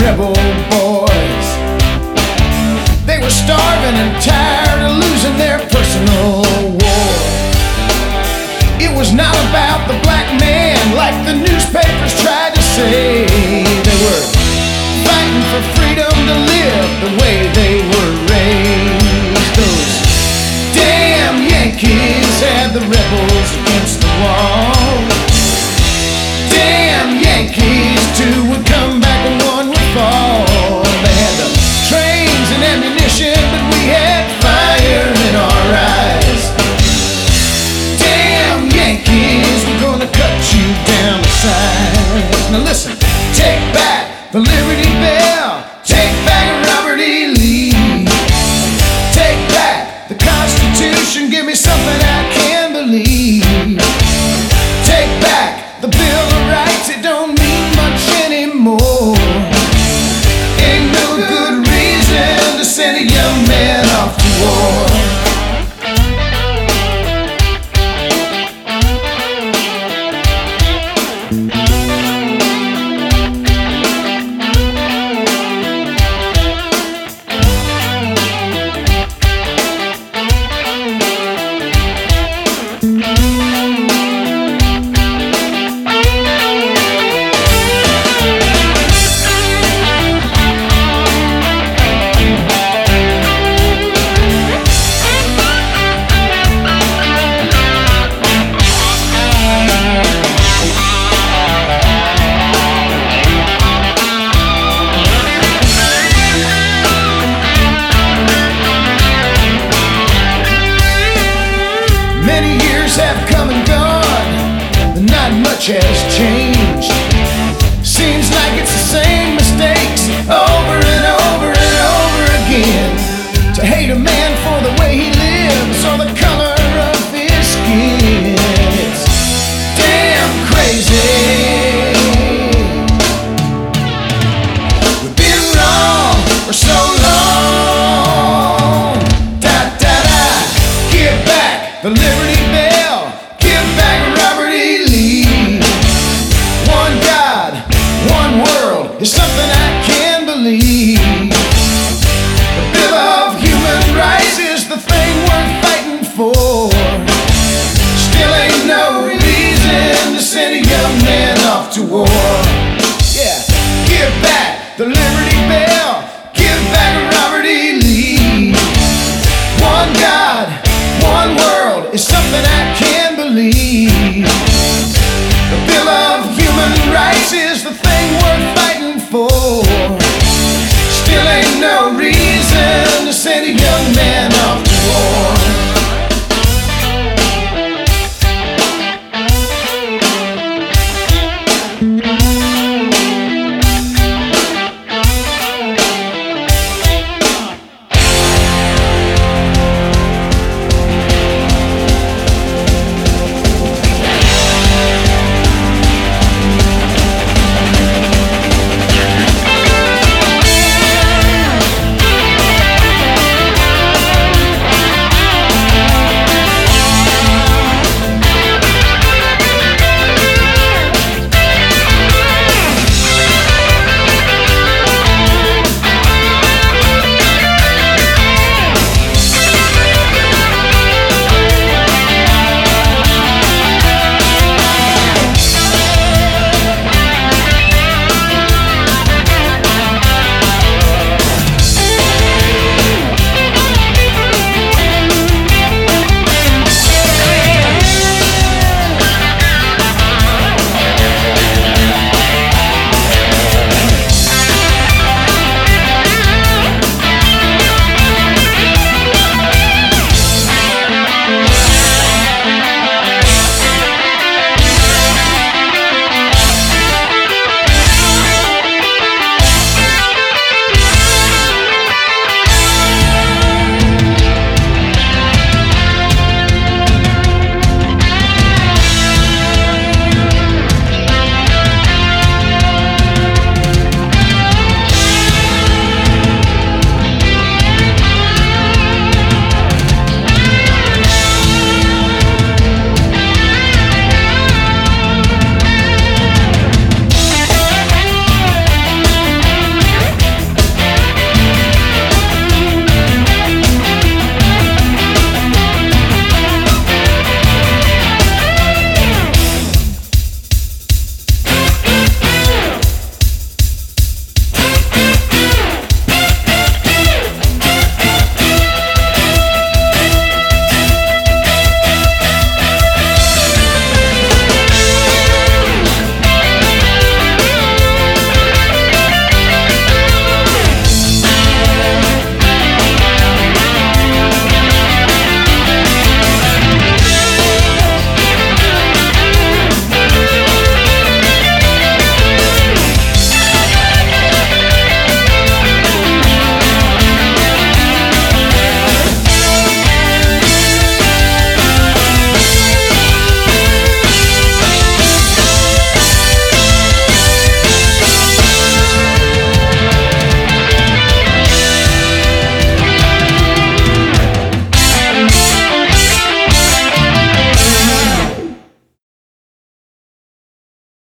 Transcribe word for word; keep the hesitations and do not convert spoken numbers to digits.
rebel boys. They were starving and tired of losing their personal war. It was not about the black man like the newspapers tried to say. They were fighting for freedom to live the way they were raised. Those damn Yankees had the rebels against the wall. Damn Yankees, two would come back and one would fall. They had the trains and ammunition, but we had fire in our eyes. Damn Yankees, we're gonna cut you down to size. Now listen, take back the Liberty Bell, take back Robert E. Lee, take back the Constitution, give me something I can believe. Take back the Bill of Rights, it don't mean much anymore. Ain't no good reason to send a young man off to war. Many years have come and gone, but not much has changed. Seems like it's the same mistakes over and over and over again. To hate a man for the way he lives or the color of his skin, it's damn crazy. We've been wrong for so long. Da da da, give back the Liberty Bell, give back Robert E. Lee. One God, one world is something I can believe. The Bill of Human Rights is the thing worth fighting for. Still ain't no reason to send a young man off to war. Yeah, give back the Liberty Bell, give back Robert E. Lee. One God, one world is something I can believe.